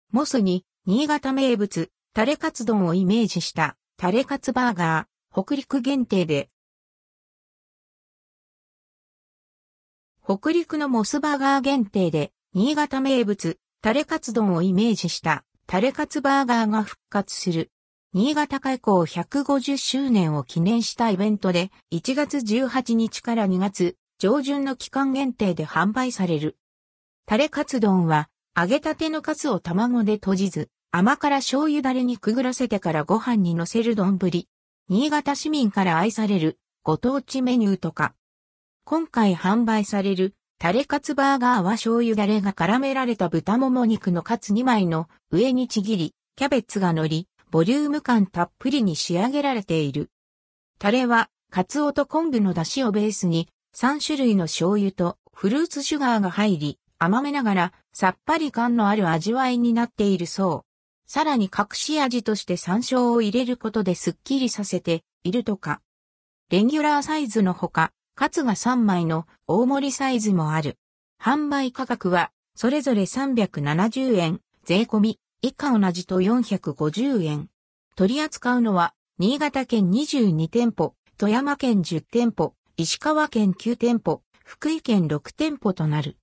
モスに、新潟名物、タレカツ丼をイメージした、タレカツバーガー、北陸限定で。北陸のモスバーガー限定で、新潟名物、タレカツ丼をイメージした、タレカツバーガーが復活する。新潟開港150周年を記念したイベントで、1月18日から2月上旬の期間限定で販売される。タレカツ丼は、揚げたてのカツを卵でとじず、甘辛醤油ダレにくぐらせてからご飯に乗せる丼。新潟市民から愛されるご当地メニューとか。今回販売されるタレカツバーガーは醤油ダレが絡められた豚もも肉のカツ2枚の上にちぎり、キャベツが乗り、ボリューム感たっぷりに仕上げられている。タレは、カツオと昆布の出汁をベースに、3種類の醤油とフルーツシュガーが入り、甘めながら、さっぱり感のある味わいになっているそう。さらに隠し味として山椒を入れることですっきりさせているとか。レギュラーサイズのほか、カツが3枚の大盛りサイズもある。販売価格は、それぞれ370円、税込み。以下同じと450円。取り扱うのは、新潟県22店舗、富山県10店舗、石川県9店舗、福井県6店舗となる。